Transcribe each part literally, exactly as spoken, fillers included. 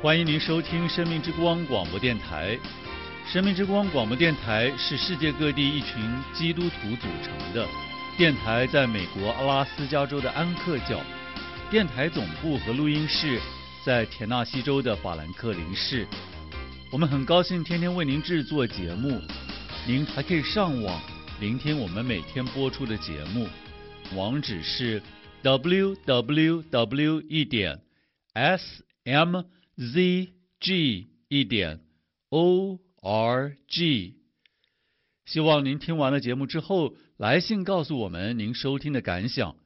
欢迎您收听生命之光广播电台。生命之光广播电台是世界各地一群基督徒组成的电台，在美国阿拉斯加州的安克角，电台总部和录音室在田纳西州的法兰克林市。我们很高兴天天为您制作节目，您还可以上网聆听我们每天播出的节目，网址是 double-u double-u double-u 一点 s m z g 一点 o r g。 希望您听完了节目之后来信告诉我们您收听的感想。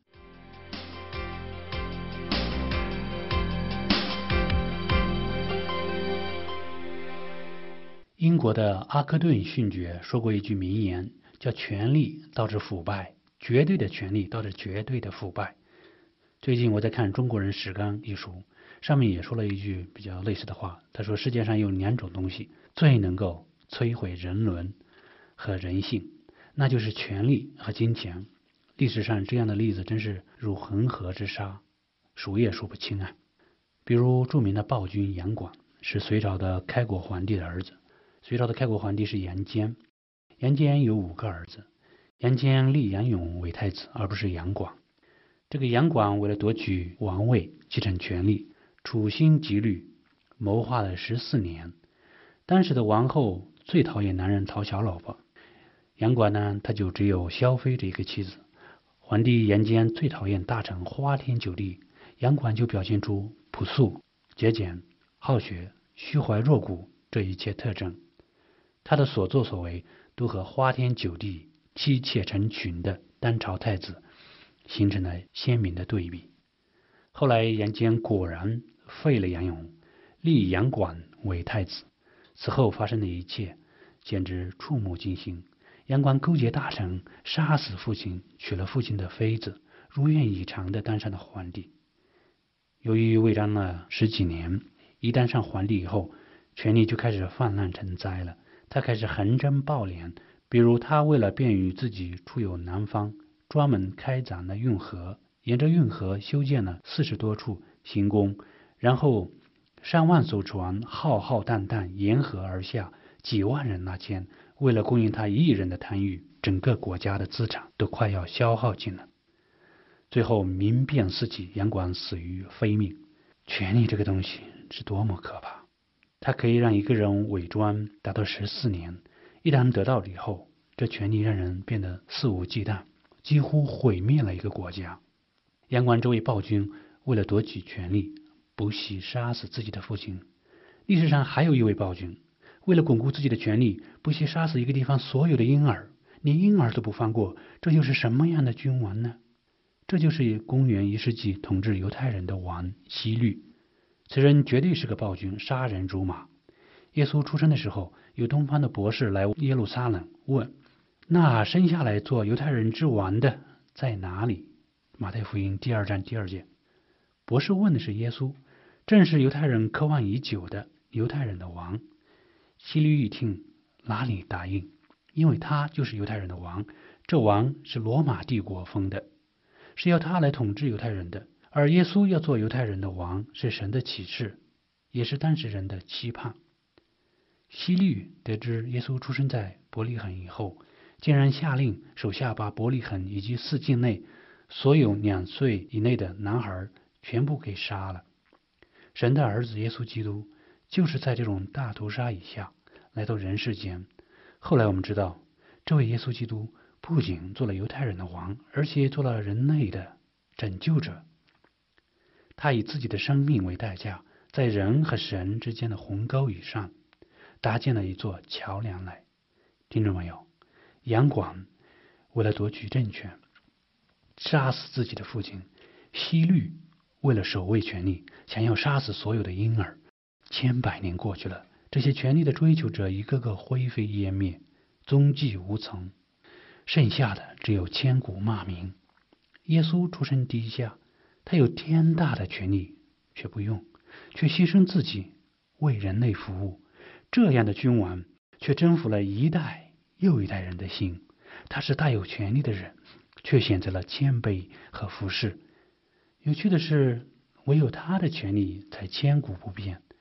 英国的阿克顿勋爵说过一句名言，叫权力导致腐败，绝对的权力导致绝对的腐败。最近我在看《中国人史纲》一书，上面也说了一句比较类似的话。他说世界上有两种东西最能够摧毁人伦和人性，那就是权力和金钱。历史上这样的例子真是如恒河之沙，数也数不清啊。比如著名的暴君杨广是隋朝的开国皇帝的儿子。隋朝的开国皇帝是杨坚，杨坚有五个儿子，杨坚立杨勇为太子，而不是杨广。这个杨广为了夺取王位继承权力，处心积虑谋划了十四年。当时的王后最讨厌男人讨小老婆，杨广呢，他就只有萧妃这一个妻子。皇帝杨坚最讨厌大臣花天酒地，杨广就表现出朴素、节俭、好学、虚怀若谷这一切特征。他的所作所为都和花天酒地、妻妾成群的当朝太子形成了鲜明的对比。后来杨坚果然废了杨勇，立杨广为太子。此后发生的一切简直触目惊心。杨广勾结大臣，杀死父亲，娶了父亲的妃子，如愿以偿的当上了皇帝。由于为当了十几年，一当上皇帝以后，权力就开始泛滥成灾了。他开始横征暴敛，比如他为了便于自己出游南方，专门开凿了运河，沿着运河修建了四十多处行宫，然后上万艘船浩浩荡荡沿河而下，几万人纳谏，为了供应他一人的贪欲，整个国家的资产都快要消耗尽了。最后民变四起，杨广死于非命。权力这个东西是多么可怕，它可以让一个人伪装达到十四年，一旦得到以后，这权力让人变得肆无忌惮，几乎毁灭了一个国家。杨广这位暴君为了夺取权力，不惜杀死自己的父亲。历史上还有一位暴君，为了巩固自己的权力，不惜杀死一个地方所有的婴儿，连婴儿都不放过。这又是什么样的君王呢？这就是公元一世纪统治犹太人的王希律。此人绝对是个暴君，杀人如麻。耶稣出生的时候，有东方的博士来耶路撒冷问，那生下来做犹太人之王的在哪里？马太福音第二章第二节。博士问的是耶稣，正是犹太人渴望已久的犹太人的王。希律一听，哪里答应，因为他就是犹太人的王，这王是罗马帝国封的，是要他来统治犹太人的。而耶稣要做犹太人的王，是神的启示，也是当时人的期盼。希律得知耶稣出生在伯利恒以后，竟然下令手下把伯利恒以及四境内所有两岁以内的男孩全部给杀了。神的儿子耶稣基督就是在这种大屠杀以下来到人世间。后来我们知道，这位耶稣基督不仅做了犹太人的王，而且做了人类的拯救者。他以自己的生命为代价，在人和神之间的鸿沟以上搭建了一座桥梁来。听众朋友，杨广为了夺取政权，杀死自己的父亲；希律为了守卫权力，想要杀死所有的婴儿。千百年过去了，这些权力的追求者一个个灰飞烟灭，踪迹无踪，剩下的只有千古骂名。耶稣出身低下，他有天大的权力，却不用，却牺牲自己为人类服务。这样的君王却征服了一代又一代人的心。他是大有权力的人，却选择了谦卑和服侍。有趣的是，唯有他的权力才千古不变。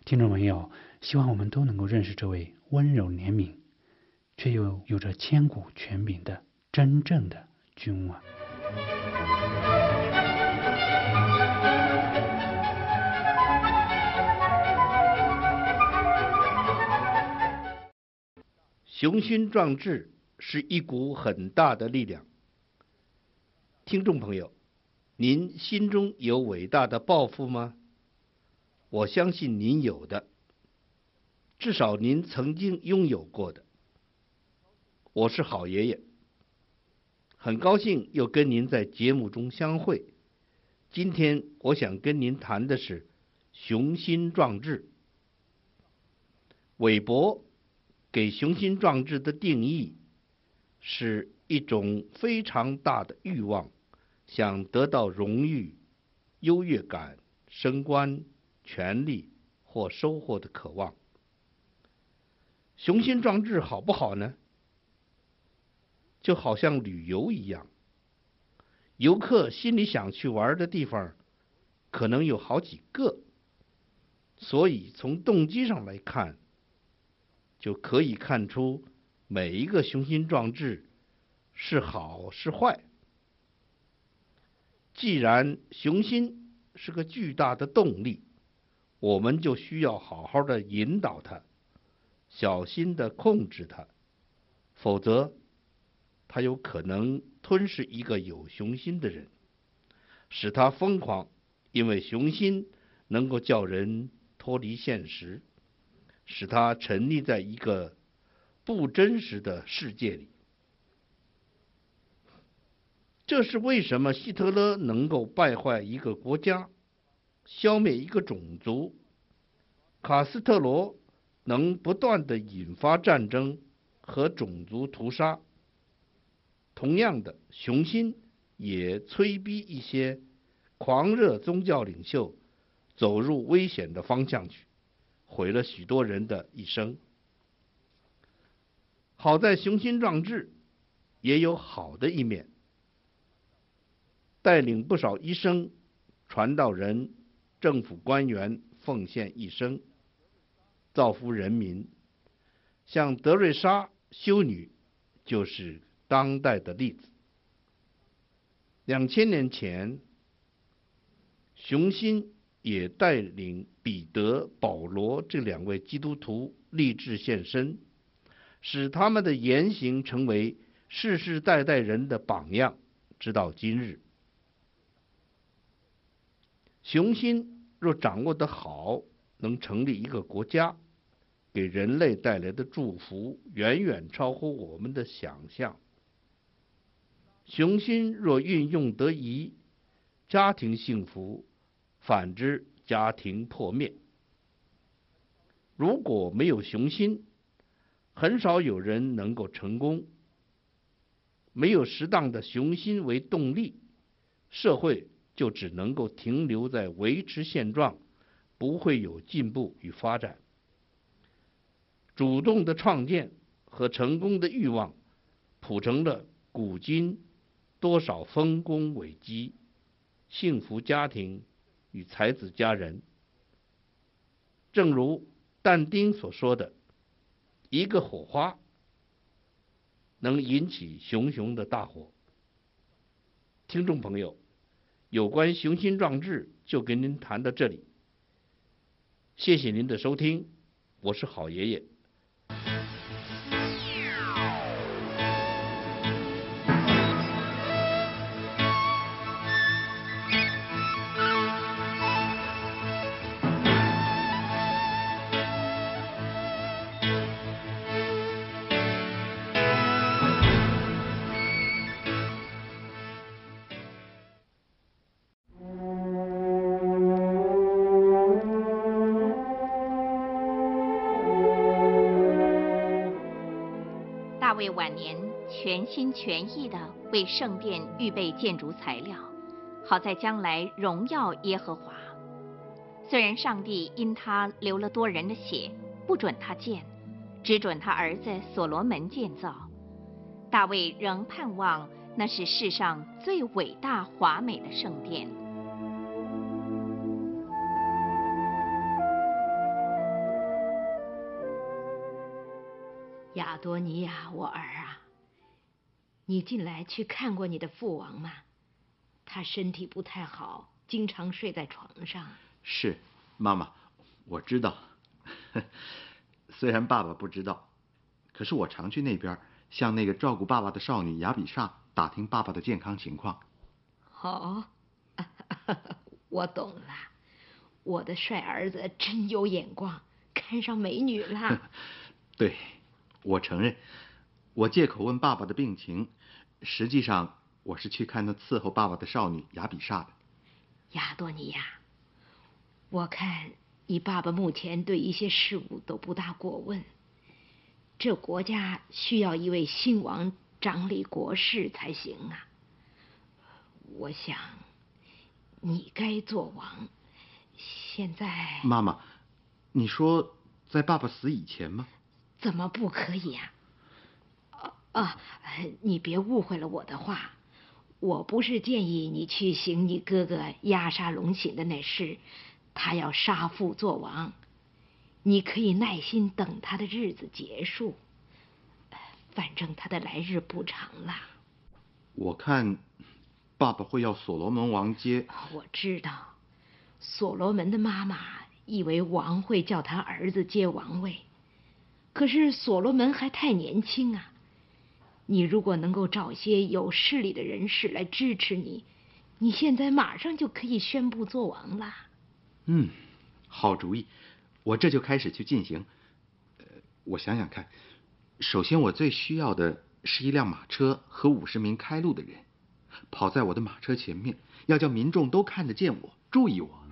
听众朋友，希望我们都能够认识这位温柔怜悯，却又有着千古权柄的真正的君王。 雄心壮志是一股很大的力量。听众朋友，您心中有伟大的抱负吗？我相信您有的，至少您曾经拥有过的。我是好爷爷，很高兴又跟您在节目中相会。今天我想跟您谈的是雄心壮志。韦伯给雄心壮志的定义是一种非常大的欲望，想得到荣誉、优越感、升官、权力或收获的渴望。雄心壮志好不好呢？就好像旅游一样，游客心里想去玩的地方可能有好几个，所以从动机上来看，就可以看出每一个雄心壮志是好是坏。既然雄心是个巨大的动力，我们就需要好好的引导它，小心的控制它，否则它有可能吞噬一个有雄心的人，使他疯狂，因为雄心能够叫人脱离现实，使他沉溺在一个不真实的世界里。这是为什么希特勒能够败坏一个国家，消灭一个种族，卡斯特罗能不断地引发战争和种族屠杀。同样的，雄心也催逼一些狂热宗教领袖走入危险的方向去，毁了许多人的一生。好在雄心壮志也有好的一面，带领不少医生、传道人、政府官员奉献一生，造福人民。像德瑞莎修女就是当代的例子。两千年前，雄心也带领彼得、保罗这两位基督徒立志献身，使他们的言行成为世世代代人的榜样，直到今日。雄心若掌握得好，能成立一个国家，给人类带来的祝福远远超乎我们的想象。雄心若运用得宜，家庭幸福，反之家庭破灭。如果没有雄心，很少有人能够成功。没有适当的雄心为动力，社会就只能够停留在维持现状，不会有进步与发展。主动的创建和成功的欲望，谱成了古今多少丰功伟绩、幸福家庭与才子佳人。正如但丁所说的，一个火花能引起熊熊的大火。听众朋友，有关雄心壮志就跟您谈到这里，谢谢您的收听，我是好爷爷。 大卫晚年全心全意地为圣殿预备建筑材料，好在将来荣耀耶和华。虽然上帝因他流了多人的血，不准他建，只准他儿子所罗门建造，大卫仍盼望那是世上最伟大华美的圣殿。 亚多尼亚，我儿啊，你近来去看过你的父王吗？他身体不太好，经常睡在床上。 是，妈妈，我知道。虽然爸爸不知道，可是我常去那边向那个照顾爸爸的少女雅比莎打听爸爸的健康情况。 哦，我懂了，我的帅儿子真有眼光，看上美女了。 对，我承认，我借口问爸爸的病情，实际上我是去看那伺候爸爸的少女雅比莎的。 亚多尼亚，我看你爸爸目前对一些事物都不大过问，这国家需要一位新王掌理国事才行啊。我想你该做王。现在妈妈，你说在爸爸死以前吗？ 怎么不可以啊？啊啊！你别误会了我的话，我不是建议你去行你哥哥押沙龙寝的那事，他要杀父做王，你可以耐心等他的日子结束，反正他的来日不长了。 我看爸爸会要所罗门王接。 我知道，所罗门的妈妈以为王会叫他儿子接王位，可是所罗门还太年轻啊。你如果能够找些有势力的人士来支持你，你现在马上就可以宣布做王了。 嗯，好主意，我这就开始去进行。呃，我想想看，首先我最需要的是一辆马车和五十名开路的人，跑在我的马车前面，要叫民众都看得见我，注意我。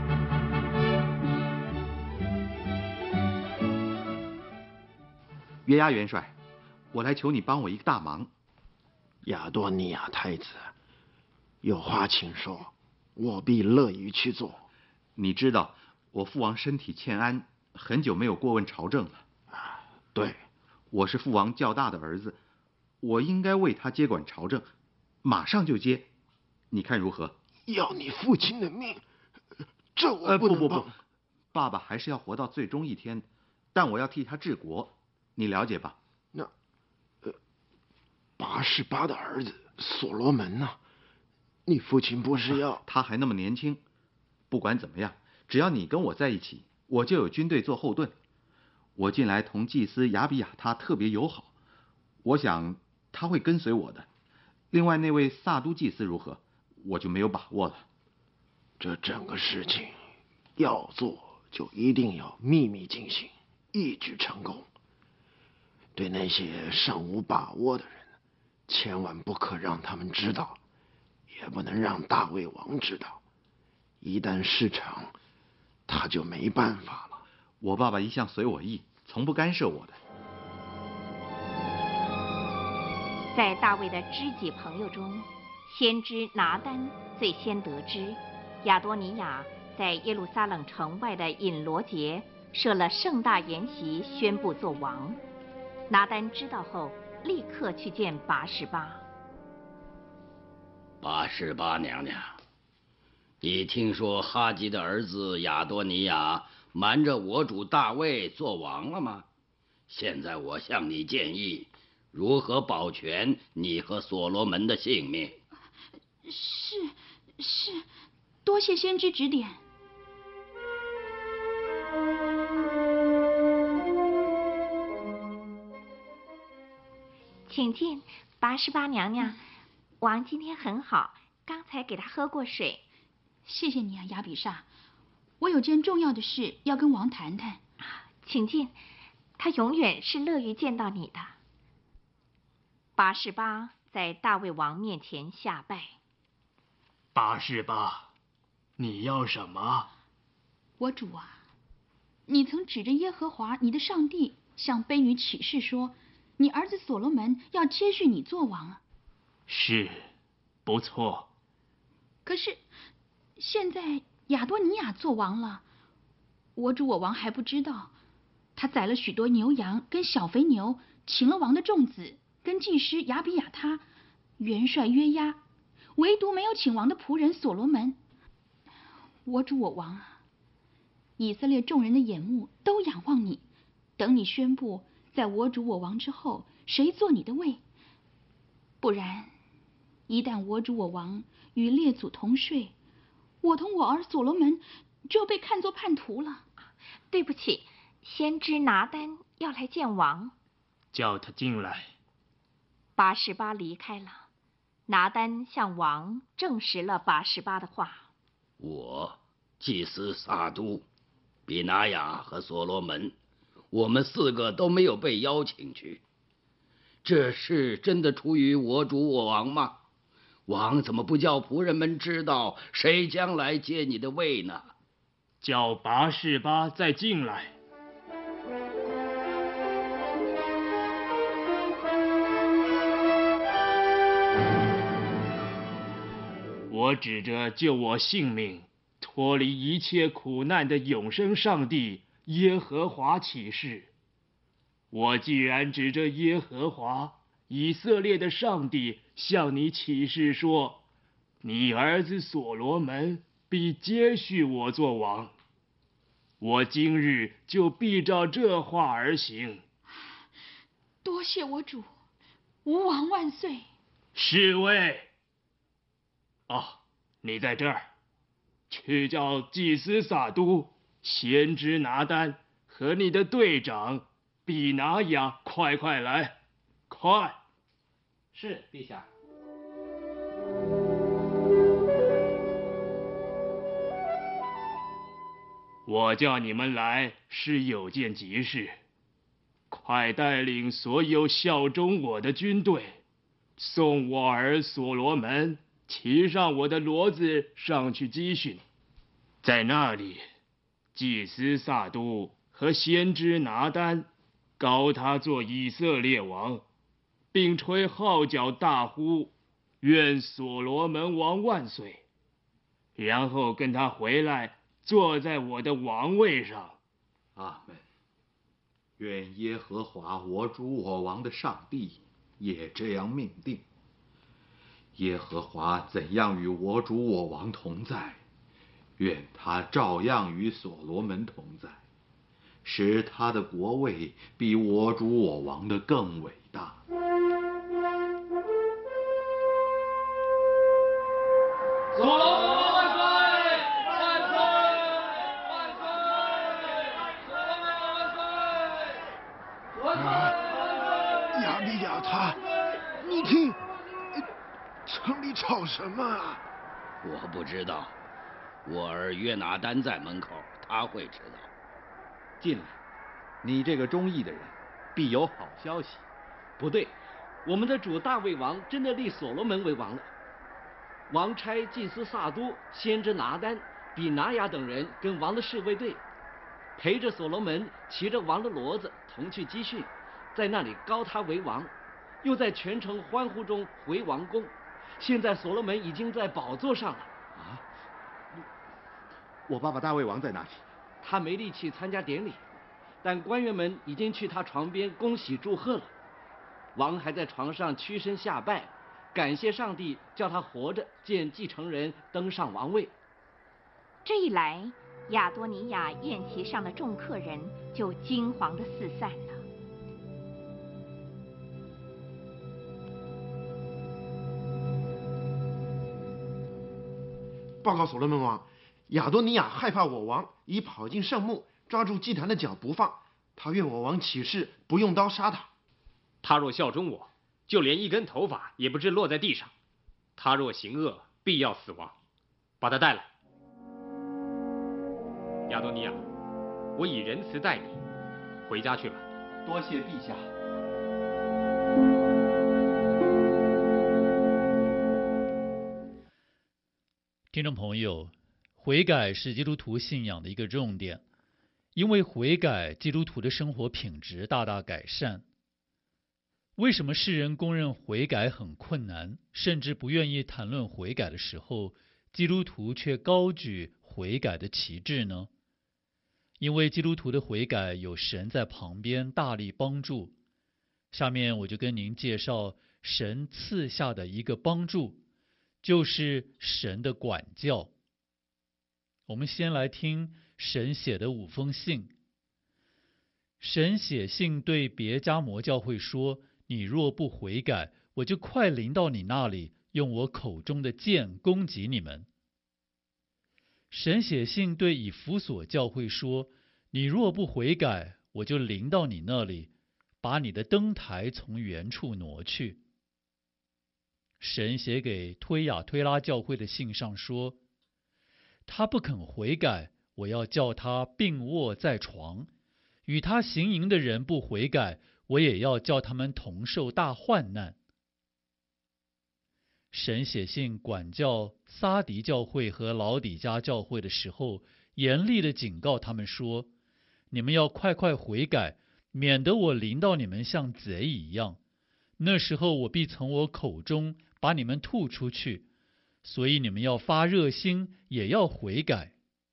约押元帅，我来求你帮我一个大忙。 亚多尼亚太子，有话请说，我必乐于去做。 你知道我父王身体欠安，很久没有过问朝政了。 对， 我是父王较大的儿子，我应该为他接管朝政，马上就接，你看如何？ 要你父亲的命，这我呃不能帮。 不不不，爸爸还是要活到最终一天，但我要替他治国，你了解吧？ 那，呃，八十八的儿子所罗门呢、啊？你父亲不是要、 啊？他还那么年轻，不管怎么样，只要你跟我在一起，我就有军队做后盾。我近来同祭司亚比亚他特别友好，我想他会跟随我的。另外那位萨都祭司如何，我就没有把握了。 这整个事情要做，就一定要秘密进行，一举成功。对那些尚无把握的人，千万不可让他们知道，也不能让大卫王知道。一旦事成，他就没办法了。 我爸爸一向随我意，从不干涉我的。 在大卫的知己朋友中，先知拿单最先得知，亚多尼亚在耶路撒冷城外的隐罗节设了盛大筵席，宣布做王。拿单知道后，立刻去见拔示巴。 拔示巴娘娘，你听说哈吉的儿子亚多尼亚瞒着我主大卫做王了吗？现在我向你建议，如何保全你和所罗门的性命？ 是是，多谢先知指点。 请进，拔示巴娘娘。王今天很好，刚才给他喝过水。 谢谢你啊，亚比莎。我有件重要的事要跟王谈谈。 请进，他永远是乐于见到你的。拔示巴在大卫王面前下拜。 拔示巴，你要什么？ 我主啊，你曾指着耶和华你的上帝向卑女起誓说，你儿子所罗门要接续你做王啊。 是，不错。 可是现在亚多尼亚做王了，我主我王还不知道。他宰了许多牛羊跟小肥牛，请了王的众子跟祭司亚比亚他、元帅约押，唯独没有请王的仆人所罗门。我主我王啊，以色列众人的眼目都仰望你，等你宣布在我主我王之后，谁做你的位？不然，一旦我主我王与列祖同睡，我同我儿所罗门就要被看作叛徒了。 对不起，先知拿单要来见王。 叫他进来。 拔示巴离开了，拿单向王证实了拔示巴的话。 我祭司撒都、比拿雅和所罗门，我们四个都没有被邀请去。这事真的出于我主我王吗？王怎么不叫仆人们知道谁将来接你的位呢？ 叫拔示巴再进来。我指着救我性命、脱离一切苦难的永生上帝耶和华起誓。我既然指着耶和华以色列的上帝向你起誓说，你儿子所罗门必接续我做王，我今日就必照这话而行。 多谢我主，吾王万岁。 侍卫，哦，你在这儿，去叫祭司撒都、先知拿单和你的队长比拿雅快快来，快！ 是，陛下。 我叫你们来是有件急事，快带领所有效忠我的军队，送我儿所罗门骑上我的骡子上去击训。在那里，祭司撒都和先知拿单膏他做以色列王，并吹号角大呼，愿所罗门王万岁，然后跟他回来坐在我的王位上。 阿门。愿耶和华我主我王的上帝也这样命定。耶和华怎样与我主我王同在，愿他照样与所罗门同在，使他的国位比我主我王的更伟大。 所罗门万岁！万岁！万岁！所罗门万岁！万岁！ 亚比亚他，你听，城里吵什么啊？ 我不知道，我儿约拿单在门口，他会知道。 进来，你这个忠义的人，必有好消息。 不对，我们的主大卫王真的立所罗门为王了。王差祭司撒都、先知拿单、比拿雅等人跟王的侍卫队，陪着所罗门骑着王的骡子同去击训，在那里膏他为王，又在全城欢呼中回王宫。现在所罗门已经在宝座上了。 啊？我爸爸大卫王在哪里？ 他没力气参加典礼，但官员们已经去他床边恭喜祝贺了。王还在床上屈身下拜，感谢上帝叫他活着见继承人登上王位。 这一来，亚多尼亚宴席上的众客人就惊惶地四散了。 报告所罗门王，亚多尼亚害怕我王，已跑进圣墓，抓住祭坛的脚不放。他愿我王起誓不用刀杀他。 他若效忠我，就连一根头发也不知落在地上；他若行恶，必要死亡。把他带来。亚多尼亚，我以仁慈待你，回家去吧。 多谢陛下。 听众朋友，悔改是基督徒信仰的一个重点，因为悔改，基督徒的生活品质大大改善。为什么世人公认悔改很困难，甚至不愿意谈论悔改的时候，基督徒却高举悔改的旗帜呢？因为基督徒的悔改有神在旁边大力帮助。下面我就跟您介绍神赐下的一个帮助，就是神的管教。我们先来听神写的五封信。 神写信对别迦摩教会说，你若不悔改，我就快临到你那里，用我口中的剑攻击你们。神写信对以弗所教会说，你若不悔改，我就临到你那里，把你的灯台从原处挪去。神写给推雅推拉教会的信上说，他不肯悔改，我要叫他病卧在床，与他行淫的人不悔改，我也要叫他们同受大患难。神写信管教撒狄教会和老底嘉教会的时候，严厉地警告他们说，你们要快快悔改，免得我临到你们像贼一样，那时候我必从我口中把你们吐出去，所以你们要发热心，也要悔改。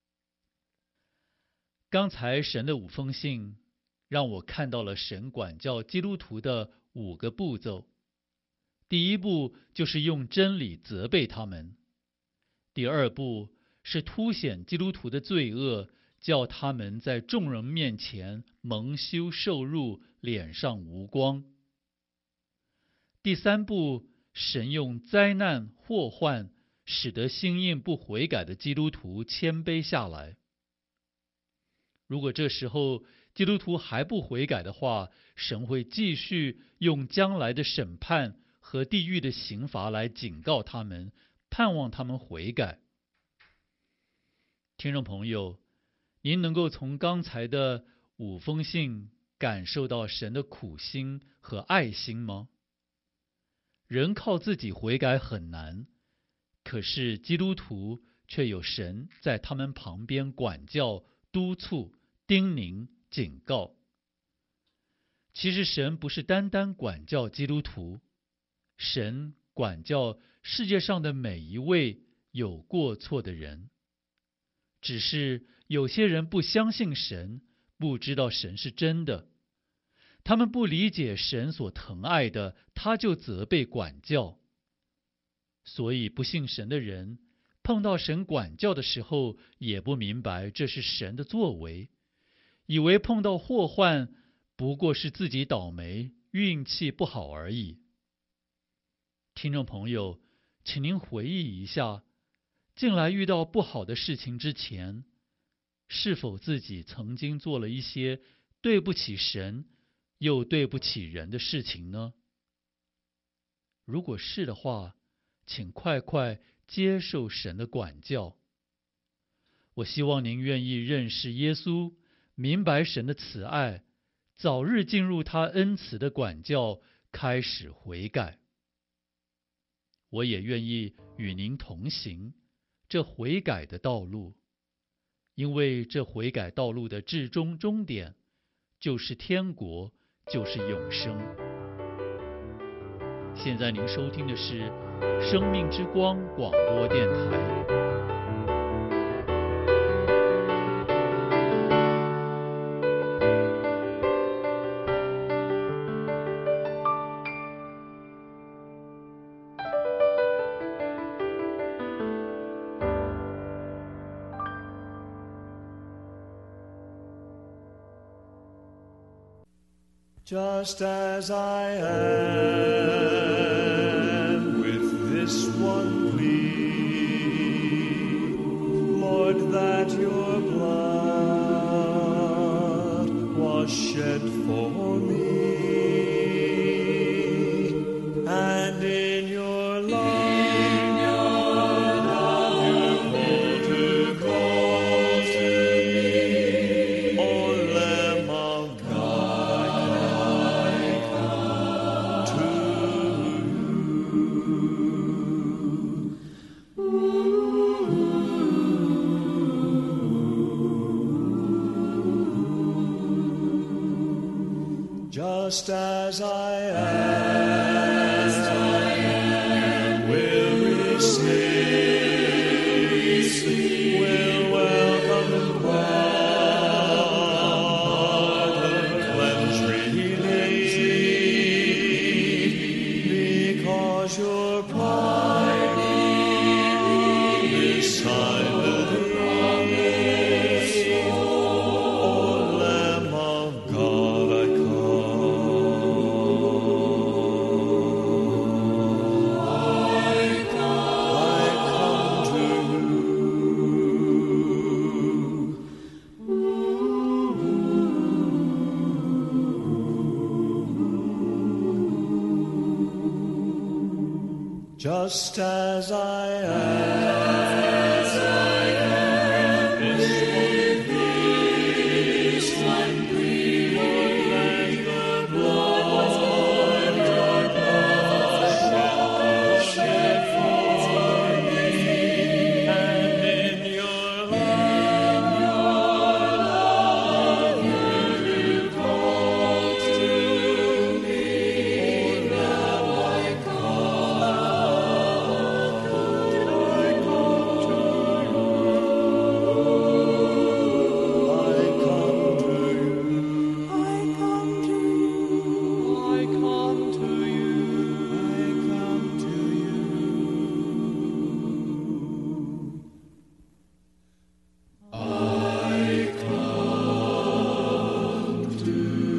刚才神的五封信让我看到了神管教基督徒的五个步骤。第一步就是用真理责备他们，第二步是凸显基督徒的罪恶，叫他们在众人面前蒙羞受辱，脸上无光。第三步，神用灾难祸患使得心硬不悔改的基督徒谦卑下来。如果这时候基督徒还不悔改的话，神会继续用将来的审判和地狱的刑罚来警告他们，盼望他们悔改。听众朋友，您能够从刚才的五封信感受到神的苦心和爱心吗？人靠自己悔改很难，可是基督徒却有神在他们旁边管教、督促、叮咛、警告。其实神不是单单管教基督徒，神管教世界上的每一位有过错的人，只是有些人不相信神，不知道神是真的，他们不理解神所疼爱的，他就责备管教。所以不信神的人碰到神管教的时候，也不明白这是神的作为，以为碰到祸患不过是自己倒霉，运气不好而已。听众朋友，请您回忆一下，近来遇到不好的事情之前，是否自己曾经做了一些对不起神又对不起人的事情呢？如果是的话，请快快接受神的管教。我希望您愿意认识耶稣，明白神的慈爱，早日进入他恩慈的管教，开始悔改。我也愿意与您同行这悔改的道路，因为这悔改道路的至终终点就是天国，就是永生。现在您收听的是生命之光广播电台。 Just as I am, with this one plea, Lord, that your blood was shed for me, and in your love you call to call to me, O Lamb of God. Just as I am, as I am will receive, receive, will welcome and pardon, cleanse, relieve, because your promise, silent promise, O Lamb of God. just as I am. As I am, with peace one plea, and the blood your blood shall shed for me, and in your love, your love you call to me. Now I come, I come to you. I come to you. I come to you. I come to you. I come to you. I come to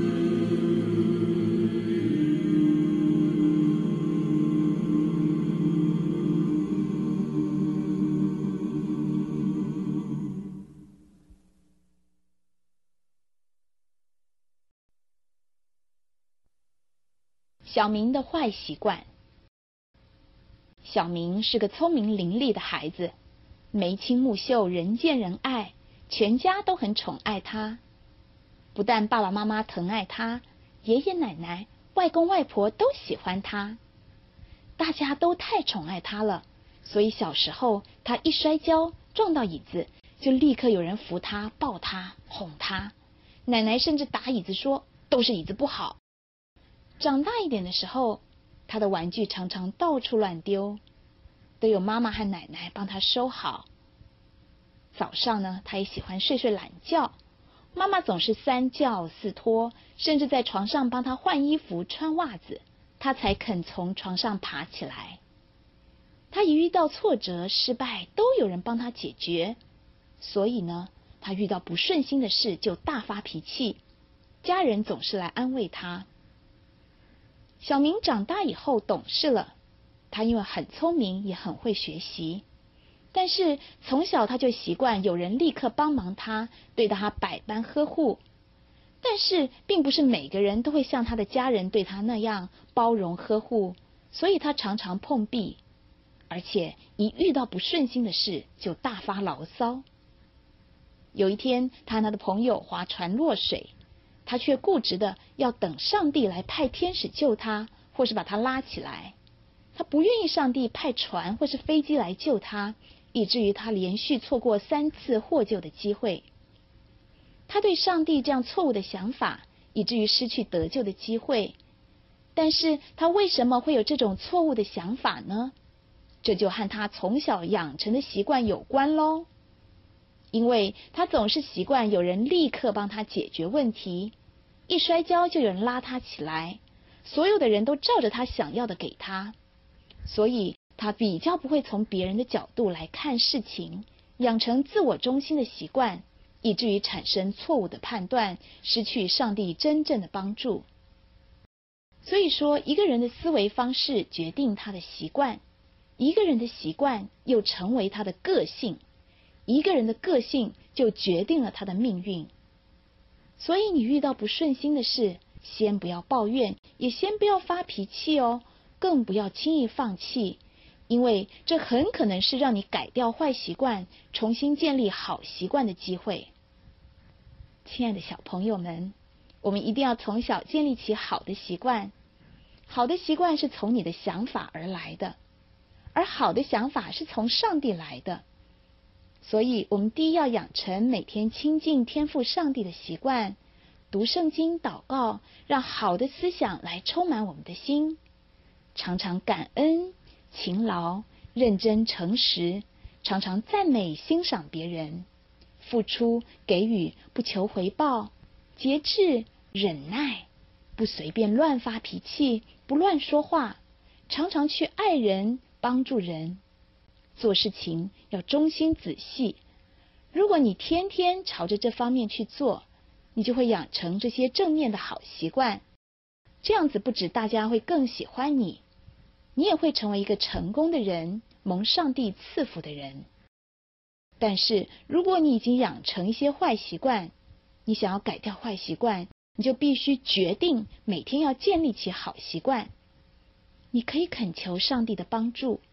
小明的坏习惯。小明是个聪明伶俐的孩子，眉清目秀，人见人爱，全家都很宠爱他。不但爸爸妈妈疼爱他，爷爷奶奶、外公外婆都喜欢他。大家都太宠爱他了，所以小时候他一摔跤撞到椅子，就立刻有人扶他、抱他、哄他。奶奶甚至打椅子说，都是椅子不好。长大一点的时候，他的玩具常常到处乱丢，都有妈妈和奶奶帮他收好。早上呢，他也喜欢睡睡懒觉，妈妈总是三叫四拖，甚至在床上帮他换衣服、穿袜子，他才肯从床上爬起来。他一遇到挫折、失败，都有人帮他解决，所以呢，他遇到不顺心的事就大发脾气，家人总是来安慰他。小明长大以后懂事了，他因为很聪明，也很会学习，但是从小他就习惯有人立刻帮忙他，对他百般呵护。但是并不是每个人都会像他的家人对他那样包容呵护，所以他常常碰壁，而且一遇到不顺心的事就大发牢骚。有一天，他和他的朋友划船落水，他却固执的要等上帝来派天使救他，或是把他拉起来。他不愿意上帝派船或是飞机来救他，以至于他连续错过三次获救的机会。他对上帝这样错误的想法，以至于失去得救的机会。但是他为什么会有这种错误的想法呢？这就和他从小养成的习惯有关咯。因为他总是习惯有人立刻帮他解决问题，一摔跤就有人拉他起来，所有的人都照着他想要的给他，所以他比较不会从别人的角度来看事情，养成自我中心的习惯，以至于产生错误的判断，失去上帝真正的帮助。所以说，一个人的思维方式决定他的习惯，一个人的习惯又成为他的个性，一个人的个性就决定了他的命运。所以你遇到不顺心的事，先不要抱怨，也先不要发脾气哦，更不要轻易放弃，因为这很可能是让你改掉坏习惯，重新建立好习惯的机会。亲爱的小朋友们，我们一定要从小建立起好的习惯。好的习惯是从你的想法而来的，而好的想法是从上帝来的。所以我们第一要养成每天亲近天父上帝的习惯，读圣经、祷告，让好的思想来充满我们的心，常常感恩、勤劳、认真、诚实，常常赞美、欣赏别人，付出、给予，不求回报，节制、忍耐，不随便乱发脾气，不乱说话，常常去爱人、帮助人。做事情要忠心仔细，如果你天天朝着这方面去做，你就会养成这些正面的好习惯。这样子不止大家会更喜欢你，你也会成为一个成功的人，蒙上帝赐福的人。但是如果你已经养成一些坏习惯，你想要改掉坏习惯，你就必须决定每天要建立起好习惯。你可以恳求上帝的帮助，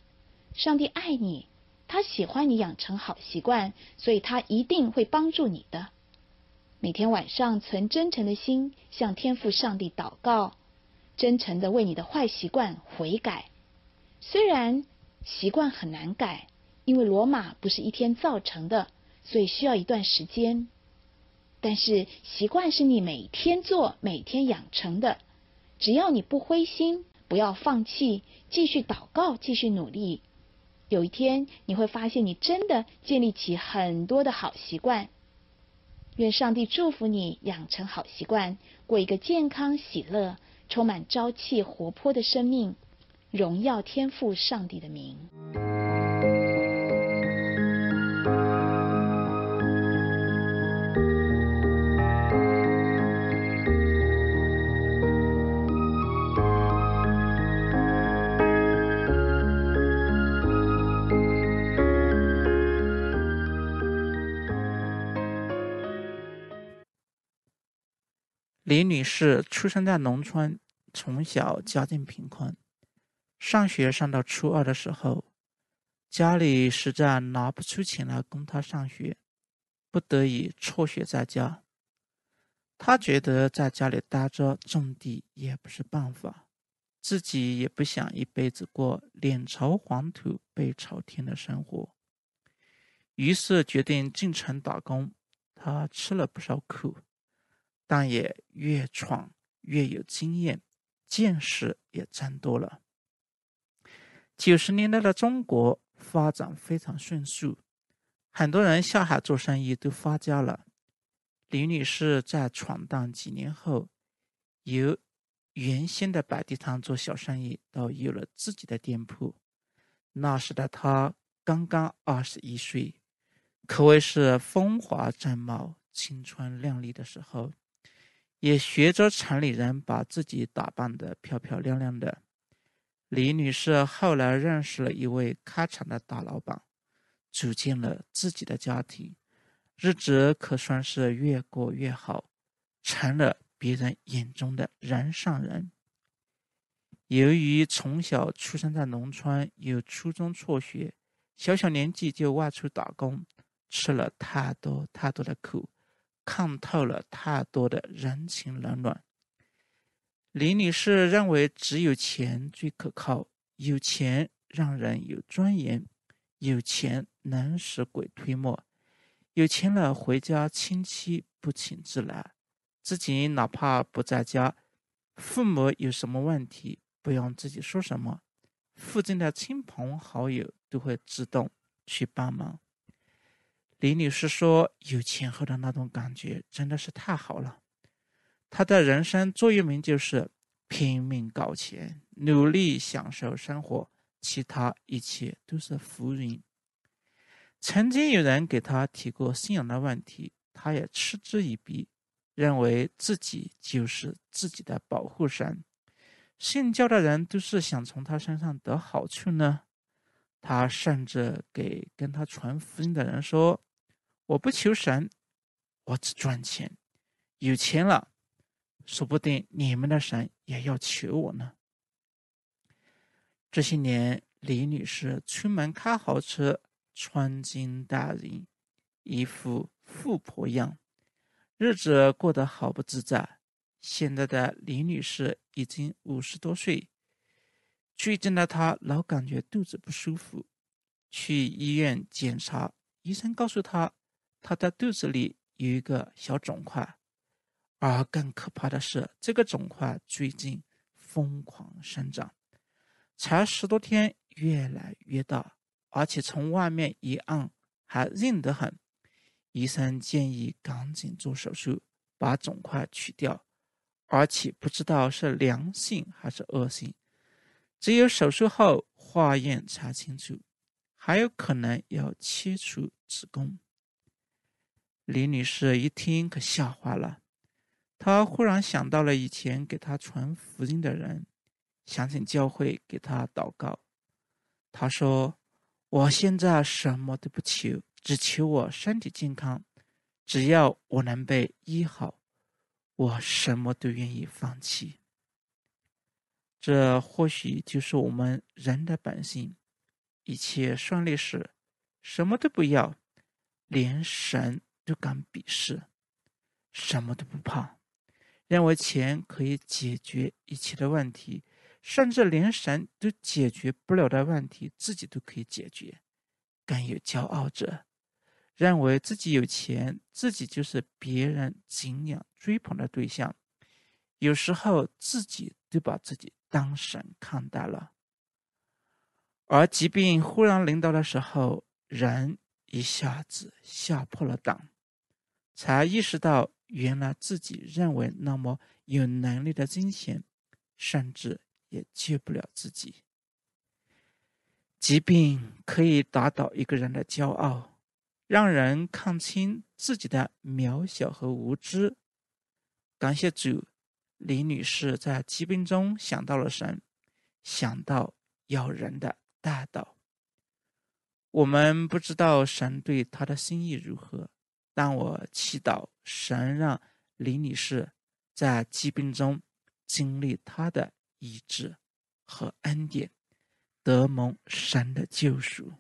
上帝爱你，他喜欢你养成好习惯，所以他一定会帮助你的。每天晚上存真诚的心向天父上帝祷告，真诚的为你的坏习惯悔改。虽然习惯很难改，因为罗马不是一天造成的，所以需要一段时间。但是习惯是你每天做、每天养成的，只要你不灰心，不要放弃，继续祷告，继续努力，有一天你会发现你真的建立起很多的好习惯。愿上帝祝福你养成好习惯，过一个健康、喜乐、充满朝气、活泼的生命，荣耀天父上帝的名。 李女士出生在农村，从小家境贫困。上学上到初二的时候，家里实在拿不出钱来供她上学，不得已辍学在家。她觉得在家里待着种地也不是办法，自己也不想一辈子过脸朝黄土背朝天的生活，于是决定进城打工。她吃了不少苦，但也越闯越有经验，见识也增多了。九十年代的中国发展非常迅速，很多人下海做生意都发家了。李女士在闯荡几年后，由原先的摆地摊做小生意到有了自己的店铺。那时的她刚刚二十一岁，可谓是风华正茂、青春靓丽的时候，也学着城里人把自己打扮得漂漂亮亮的。李女士后来认识了一位开厂的大老板，组建了自己的家庭，日子可算是越过越好，成了别人眼中的人上人。由于从小出生在农村，有初中辍学，小小年纪就外出打工，吃了太多太多的苦，看透了太多的人情冷暖。李女士认为只有钱最可靠，有钱让人有尊严，有钱能使鬼推磨，有钱了回家亲戚不请自来，自己哪怕不在家，父母有什么问题不用自己说什么，附近的亲朋好友都会自动去帮忙。李女士说，有钱后的那种感觉真的是太好了。她的人生座右铭就是拼命搞钱，努力享受生活，其他一切都是浮云。曾经有人给她提过信仰的问题，她也嗤之以鼻，认为自己就是自己的保护神，信教的人都是想从她身上得好处呢。她甚至给跟她传福音的人说，我不求神，我只赚钱，有钱了说不定你们的神也要求我呢。这些年，李女士出门开豪车，穿金戴银，一副富婆样，日子过得好不自在。现在的李女士已经五十多岁，最近的她老感觉肚子不舒服，去医院检查，医生告诉她，她的肚子里有一个小肿块。而更可怕的是，这个肿块最近疯狂生长，才十多天越来越大，而且从外面一按还硬得很。医生建议赶紧做手术，把肿块取掉，而且不知道是良性还是恶性，只有手术后化验才清楚，还有可能要切除子宫。李女士一听可吓坏了，她忽然想到了以前给她传福音的人，想请教会给她祷告。她说，我现在什么都不求，只求我身体健康，只要我能被医好，我什么都愿意放弃。这或许就是我们人的本性， 一切顺利时，什么都不要，连神都敢鄙视，什么都不怕，认为钱可以解决一切的问题，甚至连神都解决不了的问题，自己都可以解决。更有骄傲者，认为自己有钱，自己就是别人敬仰追捧的对象，有时候自己都把自己当神看待了。而疾病忽然临到的时候，人一下子吓破了胆，才意识到原来自己认为那么有能力的金钱，甚至也救不了自己。疾病可以打倒一个人的骄傲，让人看清自己的渺小和无知。感谢主，李女士在疾病中想到了神，想到要人的大道。我们不知道神对她的心意如何，但我祈祷神让李女士在疾病中经历她的医治和恩典，得蒙神的救赎。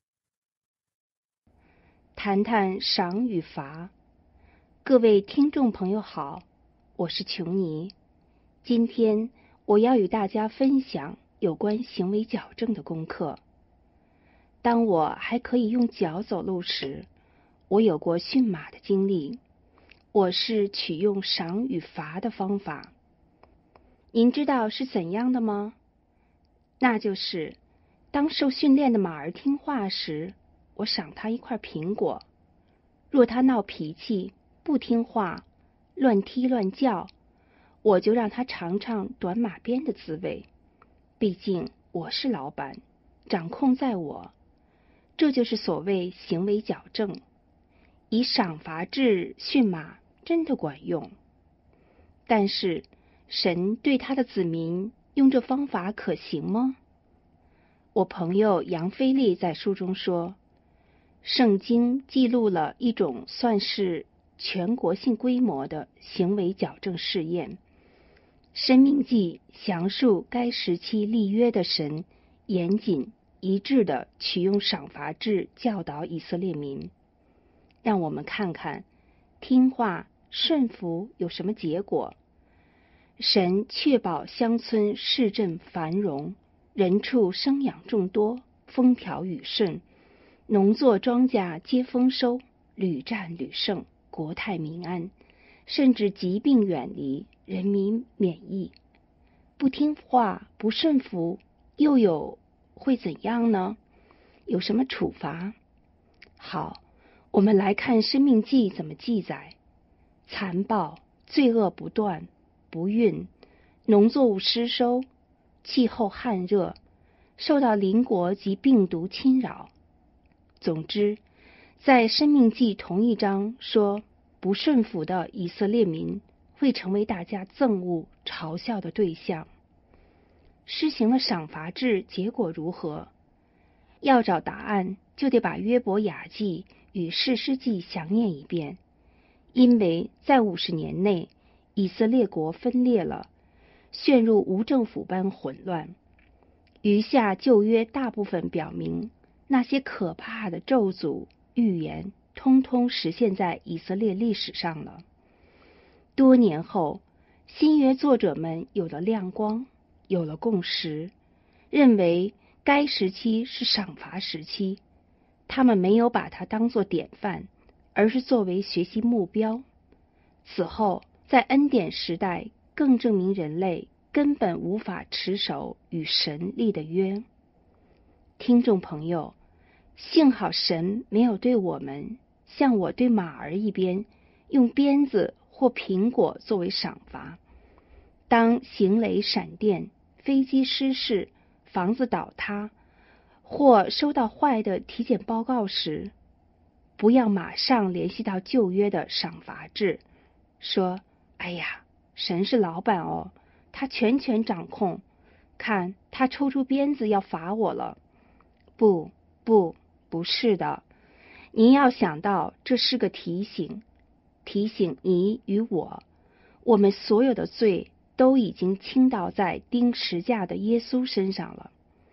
谈谈赏与罚。各位听众朋友好，我是琼妮。今天我要与大家分享有关行为矫正的功课。当我还可以用脚走路时，我有过驯马的经历。我是取用赏与罚的方法。您知道是怎样的吗？那就是当受训练的马儿听话时，我赏它一块苹果；若它闹脾气、不听话、乱踢乱叫，我就让它尝尝短马鞭的滋味。毕竟我是老板，掌控在我。这就是所谓行为矫正。以赏罚制驯马真的管用，但是神对他的子民用这方法可行吗？我朋友杨飞利在书中说，圣经记录了一种算是全国性规模的行为矫正试验。申命记详述该时期立约的神严谨一致地取用赏罚制教导以色列民。让我们看看听话顺服有什么结果。神确保乡村市镇繁荣，人畜生养众多，风调雨顺，农作庄稼皆丰收，屡战屡胜，国泰民安，甚至疾病远离，人民免疫。不听话不顺服又有会怎样呢？有什么处罚？好，我们来看《申命记》怎么记载：残暴、罪恶不断、不孕、农作物失收、气候旱热、受到邻国及病毒侵扰。总之，在《申命记》同一章说，不顺服的以色列民会成为大家憎恶、嘲笑的对象。施行了赏罚制，结果如何？要找答案，就得把约伯雅记与士师记详念一遍。因为在五十年内，以色列国分裂了，陷入无政府般混乱。余下旧约大部分表明，那些可怕的咒诅预言，通通实现在以色列历史上了。多年后，新约作者们有了亮光，有了共识，认为该时期是赏罚时期。他们没有把它当作典范，而是作为学习目标。此后，在恩典时代，更证明人类根本无法持守与神立的约。听众朋友，幸好神没有对我们像我对马儿一边，用鞭子或苹果作为赏罚。当行雷闪电、飞机失事、房子倒塌，或收到坏的体检报告时，不要马上联系到旧约的赏罚制，说：“哎呀，神是老板哦，他全权掌控，看他抽出鞭子要罚我了。”不不，不是的。您要想到，这是个提醒，提醒你与我，我们所有的罪都已经倾倒在钉十架的耶稣身上了。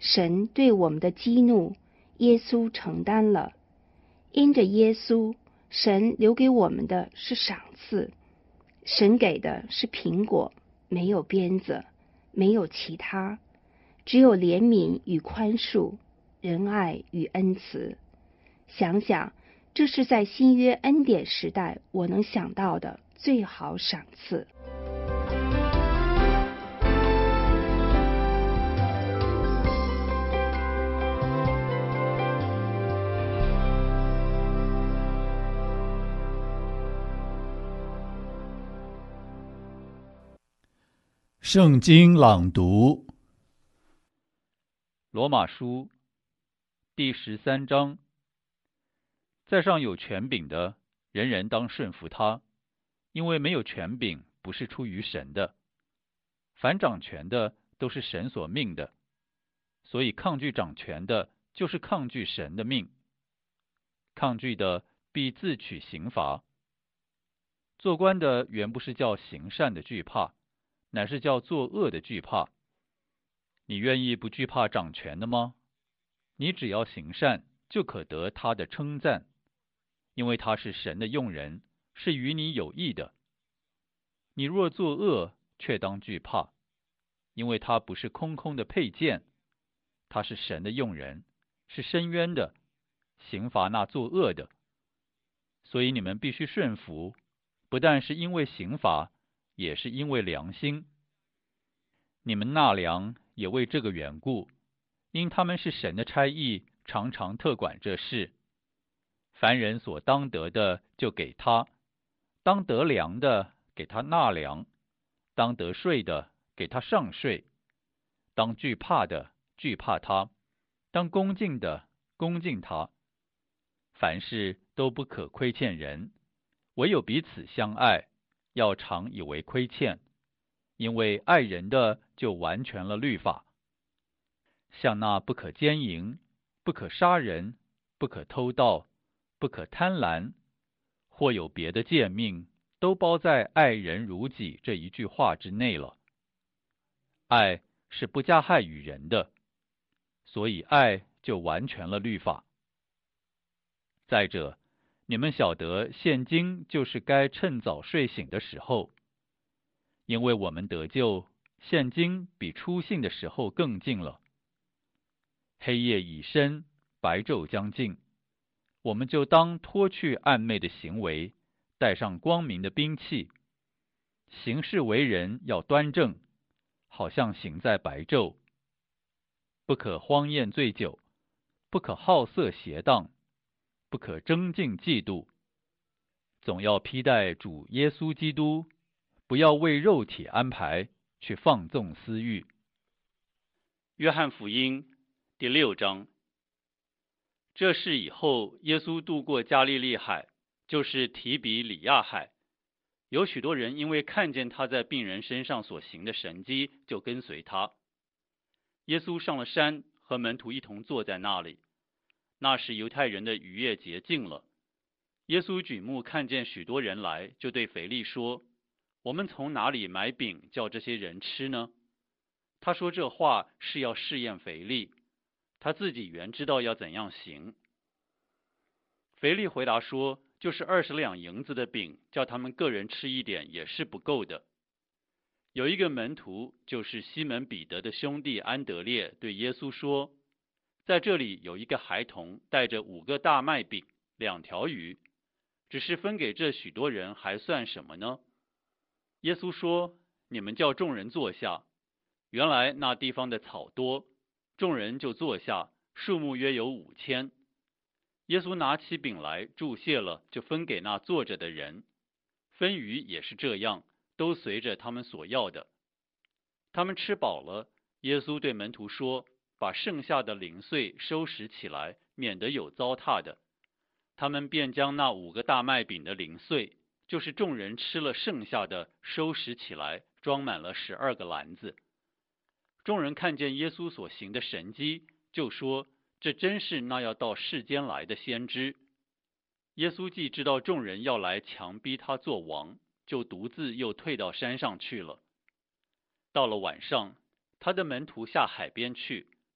神对我们的激怒，耶稣承担了。因着耶稣，神留给我们的是赏赐，神给的是苹果，没有鞭子，没有其他，只有怜悯与宽恕，仁爱与恩慈。想想，这是在新约恩典时代我能想到的最好赏赐。 圣经朗读，罗马书第十三章。在上有权柄的，人人当顺服他，因为没有权柄不是出于神的。凡掌权的都是神所命的，所以抗拒掌权的，就是抗拒神的命。抗拒的必自取刑罚。做官的原不是叫行善的惧怕，乃是叫作恶的惧怕。你愿意不惧怕掌权的吗？你只要行善，就可得他的称赞，因为他是神的用人，是与你有益的。你若作恶，却当惧怕，因为他不是空空的佩剑，他是神的用人，是伸冤的，刑罚那作恶的。所以你们必须顺服，不但是因为刑罚，也是因为良心。你们纳粮也为这个缘故，因他们是神的差役，常常特管这事。凡人所当得的，就给他；当得粮的，给他纳粮；当得税的，给他上税；当惧怕的，惧怕他；当恭敬的，恭敬他。凡事都不可亏欠人，唯有彼此相爱，要常以为亏欠，因为爱人的就完全了律法。像那不可奸淫，不可杀人，不可偷盗，不可贪婪，或有别的诫命，都包在爱人如己这一句话之内了。爱是不加害于人的，所以爱就完全了律法。再者，你们晓得现今就是该趁早睡醒的时候，因为我们得救，现今比初信的时候更近了。黑夜已深，白昼将近，我们就当脱去暗昧的行为，带上光明的兵器。行事为人要端正，好像行在白昼。不可荒宴醉酒，不可好色邪荡，不可争竞嫉妒，总要披戴主耶稣基督，不要为肉体安排，去放纵私欲。约翰福音第六章。这事以后，耶稣渡过加利利海，就是提比里亚海。有许多人因为看见他在病人身上所行的神迹，就跟随他。耶稣上了山，和门徒一同坐在那里。那时犹太人的逾越节近了。耶稣举目看见许多人来，就对腓力说：我们从哪里买饼叫这些人吃呢？他说这话是要试验腓力，他自己原知道要怎样行。腓力回答说：就是二十两银子的饼，叫他们个人吃一点也是不够的。有一个门徒，就是西门彼得的兄弟安德烈，对耶稣说：在这里有一个孩童带着五个大麦饼，两条鱼，只是分给这许多人，还算什么呢？耶稣说：你们叫众人坐下。原来那地方的草多，众人就坐下，数目约有五千。耶稣拿起饼来，祝谢了，就分给那坐着的人。分鱼也是这样，都随着他们所要的。他们吃饱了，耶稣对门徒说：把剩下的零碎收拾起来，免得有糟蹋的。他们便将那五个大麦饼的零碎，就是众人吃了剩下的，收拾起来，装满了十二个篮子。众人看见耶稣所行的神迹，就说：这真是那要到世间来的先知。耶稣既知道众人要来强逼他做王，就独自又退到山上去了。到了晚上，他的门徒下海边去，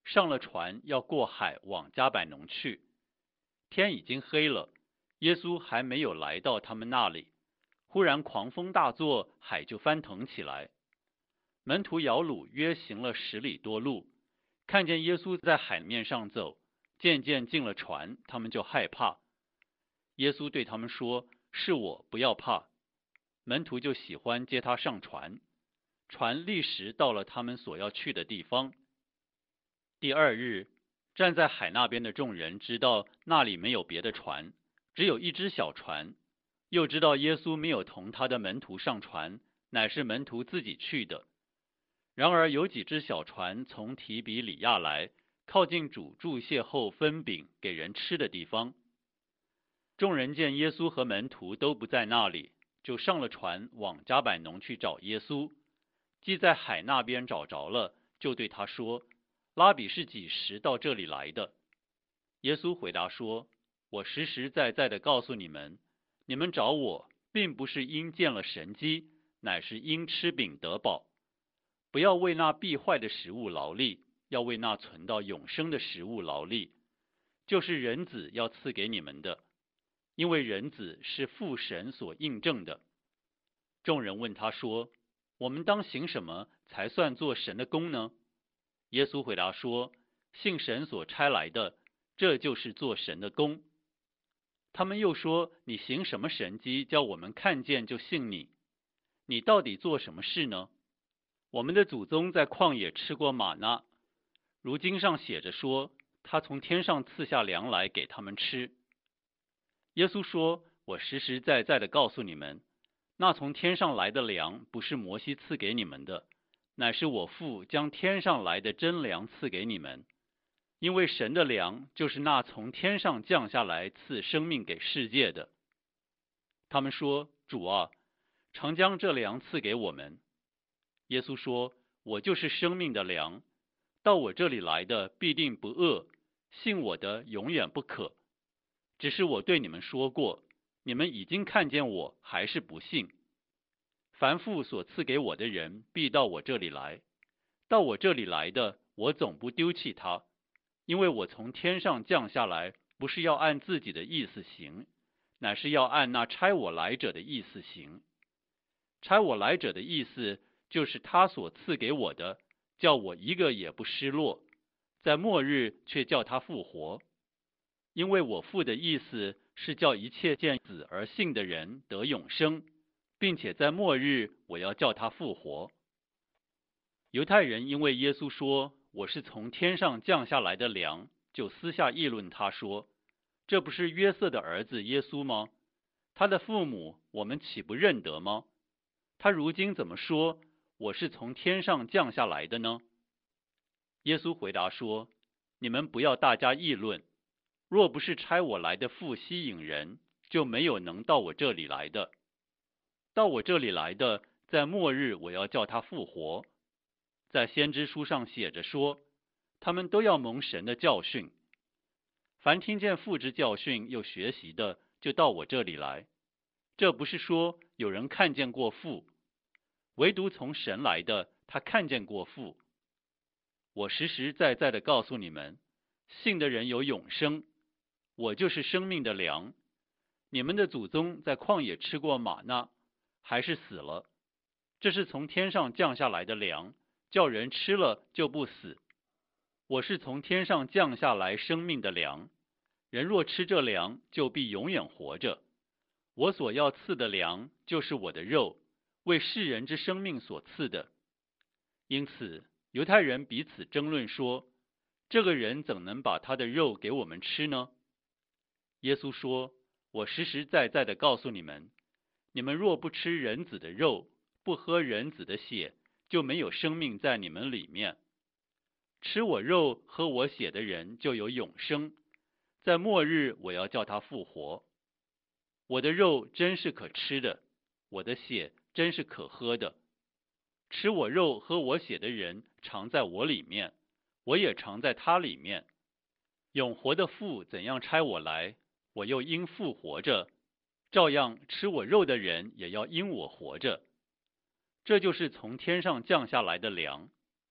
上了船要过海往迦百农去。天已经黑了，耶稣还没有来到他们那里，忽然狂风大作，海就翻腾起来。门徒摇橹约行了十里多路，看见耶稣在海面上走，渐渐进了船，他们就害怕。耶稣对他们说：是我，不要怕。门徒就喜欢接他上船，船立时到了他们所要去的地方。第二日，站在海那边的众人知道那里没有别的船，只有一只小船，又知道耶稣没有同他的门徒上船，乃是门徒自己去的。然而有几只小船从提比里亚来，靠近主祝谢后分饼给人吃的地方。众人见耶稣和门徒都不在那里，就上了船往迦百农去找耶稣。既在海那边找着了，就对他说：拉比是几时到这里来的？耶稣回答说：我实实在在的告诉你们，你们找我，并不是因见了神迹，乃是因吃饼得饱。不要为那必坏的食物劳力，要为那存到永生的食物劳力，就是人子要赐给你们的，因为人子是父神所印证的。众人问他说：我们当行什么才算做神的工呢？耶稣回答说：信神所差来的，这就是做神的工。他们又说：你行什么神迹，叫我们看见就信你？你到底做什么事呢？我们的祖宗在旷野吃过玛纳，如经上写着说，他从天上赐下粮来给他们吃。耶稣说：我实实在在的告诉你们，那从天上来的粮不是摩西赐给你们的，乃是我父将天上来的真粮赐给你们。因为神的粮就是那从天上降下来赐生命给世界的。他们说：主啊，常将这粮赐给我们。耶稣说：我就是生命的粮，到我这里来的必定不饿，信我的永远不渴。只是我对你们说过，你们已经看见我，还是不信。凡父所赐给我的人，必到我这里来。到我这里来的，我总不丢弃他，因为我从天上降下来，不是要按自己的意思行，乃是要按那差我来者的意思行。差我来者的意思，就是他所赐给我的，叫我一个也不失落，在末日却叫他复活。因为我父的意思是叫一切见子而信的人得永生，并且在末日我要叫他复活。犹太人因为耶稣说我是从天上降下来的粮，就私下议论他说：这不是约瑟的儿子耶稣吗？他的父母我们岂不认得吗？他如今怎么说我是从天上降下来的呢？耶稣回答说：你们不要大家议论，若不是差我来的父吸引人，就没有能到我这里来的。到我这里来的，在末日我要叫他复活。在先知书上写着说，他们都要蒙神的教训。凡听见父之教训又学习的，就到我这里来。这不是说有人看见过父，唯独从神来的，他看见过父。我实实在在的告诉你们，信的人有永生，我就是生命的粮。你们的祖宗在旷野吃过玛纳，还是死了。这是从天上降下来的粮，叫人吃了就不死。我是从天上降下来生命的粮，人若吃这粮，就必永远活着。我所要赐的粮，就是我的肉，为世人之生命所赐的。因此，犹太人彼此争论说，这个人怎能把他的肉给我们吃呢？耶稣说，我实实在在的告诉你们，你们若不吃人子的肉，不喝人子的血，就没有生命在你们里面。吃我肉喝我血的人就有永生，在末日我要叫他复活。我的肉真是可吃的，我的血真是可喝的。吃我肉喝我血的人常在我里面，我也常在他里面。永活的父怎样差我来，我又因父活着，照样吃我肉的人也要因我活着。这就是从天上降下来的粮。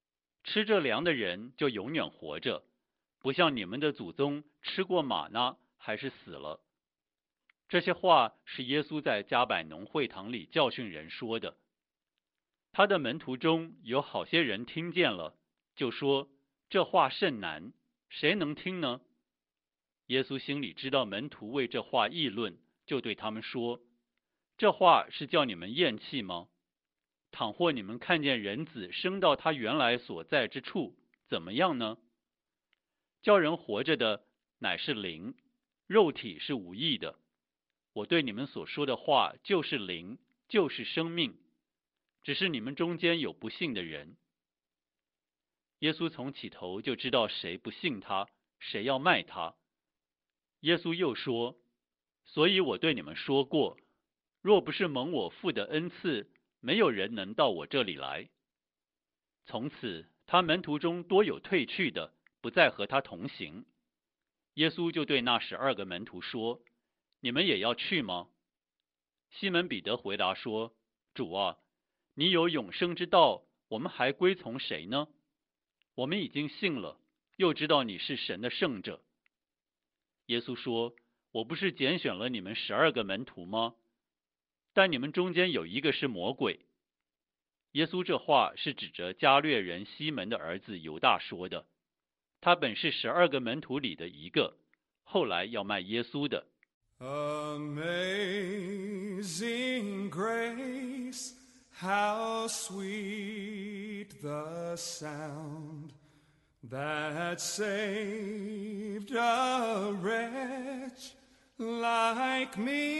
吃这粮的人就永远活着，不像你们的祖宗吃过玛纳还是死了。这些话是耶稣在加百农会堂里教训人说的。他的门徒中有好些人听见了，就说：这话甚难，谁能听呢？耶稣心里知道门徒为这话议论，就对他们说：这话是叫你们厌弃吗？倘或你们看见人子升到他原来所在之处，怎么样呢？叫人活着的乃是灵，肉体是无益的。我对你们所说的话就是灵，就是生命，只是你们中间有不信的人。耶稣从起头就知道谁不信他，谁要卖他。耶稣又说：所以我对你们说过，若不是蒙我父的恩赐，没有人能到我这里来。从此他门徒中多有退去的，不再和他同行。耶稣就对那十二个门徒说：你们也要去吗？西门彼得回答说：主啊，你有永生之道，我们还归从谁呢？我们已经信了，又知道你是神的圣者。耶稣说：我不是拣选了你们十二个门徒吗？但你们中间有一个是魔鬼。耶稣这话是指着加略人西门的儿子犹大说的，他本是十二个门徒里的一个，后来要卖耶稣的。 Amazing grace, how sweet the sound that saved a wretch like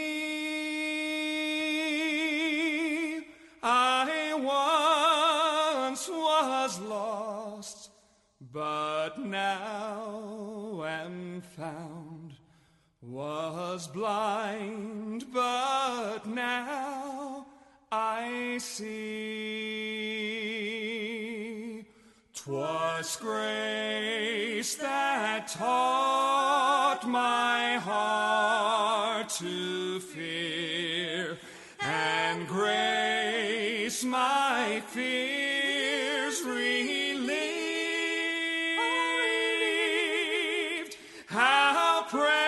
me. I once was lost, but now am found.Was blind, but now I see. 'Twas grace that taught my heart to fear, and grace my fears relieved. How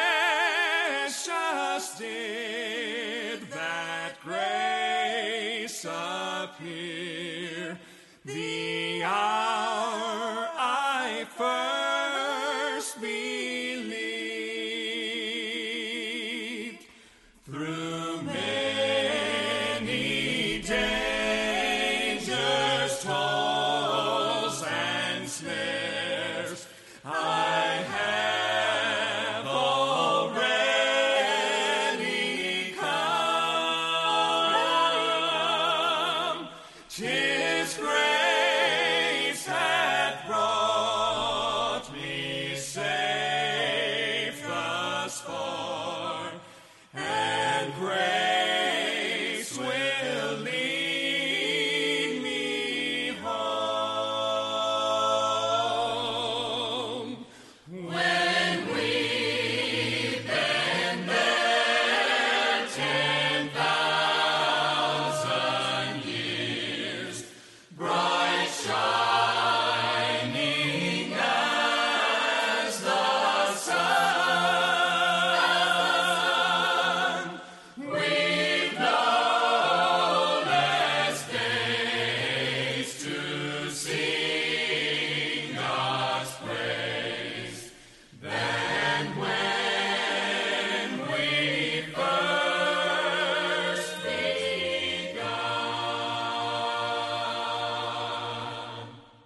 precious!Did that grace appear the hour I first believed? Through many dangers, toils, and snares, I have already.'Tis grace hath brought me safe thus far, and grace will lead me home. When we've been there ten thousand years,bright shining as the sun, we've no less days to sing God's praise than when we first begun.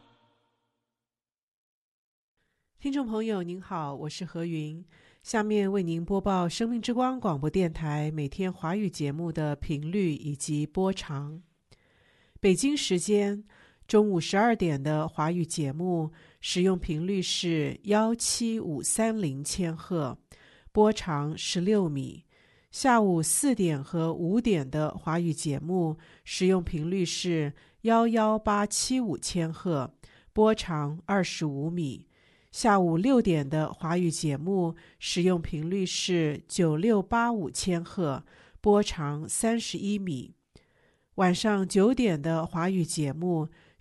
听众朋友您好，我是何云，下面为您播报生命之光广播电台每天华语节目的频率以及播长。北京时间中午十二点的华语节目使用频率是一七五三零千赫，波长十六米。下午四点和五点的华语节目使用频率是一一八七五千赫，波长二十五米。下午六点的华语节目使用频率是九六八五千赫，波长三十一米。晚上九点的华语节目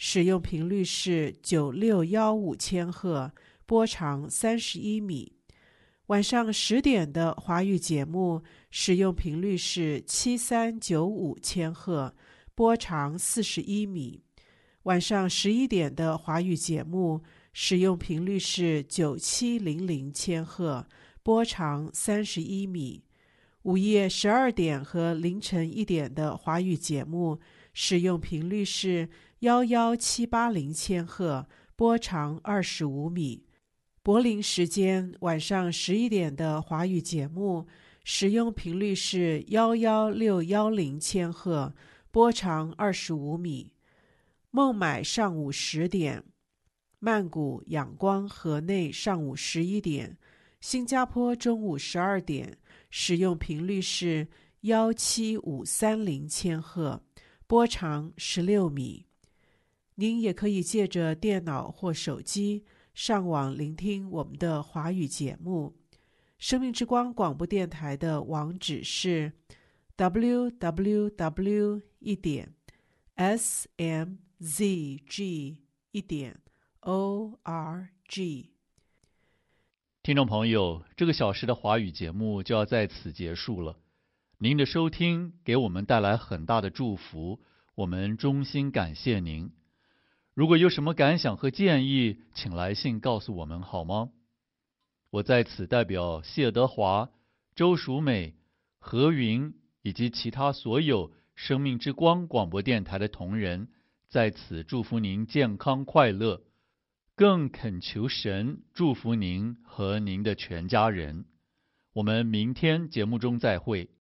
使用频率是九六一五千赫，波长三十一米。晚上十点的华语节目使用频率是七三九五千赫，波长四十一米。晚上十一点的华语节目使用频率是九七零零千赫，波长三十一米。午夜十二点和凌晨一点的华语节目使用频率是一一七八零千赫，波长二十五米。柏林时间晚上十一点的华语节目使用频率是一一六一零千赫，波长二十五米。孟买上午十点，曼谷、仰光、河内上午十一点，新加坡中午十二点，使用频率是一七五三零千赫，波长十六米。您也可以借着电脑或手机上网聆听我们的华语节目。生命之光广播电台的网址是 double-u double-u double-u 一点 s m z g 一点 o r g。 听众朋友，这个小时的华语节目就要在此结束了。您的收听给我们带来很大的祝福，我们衷心感谢您。如果有什么感想和建议，请来信告诉我们好吗？我在此代表谢德华、周淑美、何云以及其他所有生命之光广播电台的同仁，在此祝福您健康快乐，更恳求神祝福您和您的全家人。我们明天节目中再会。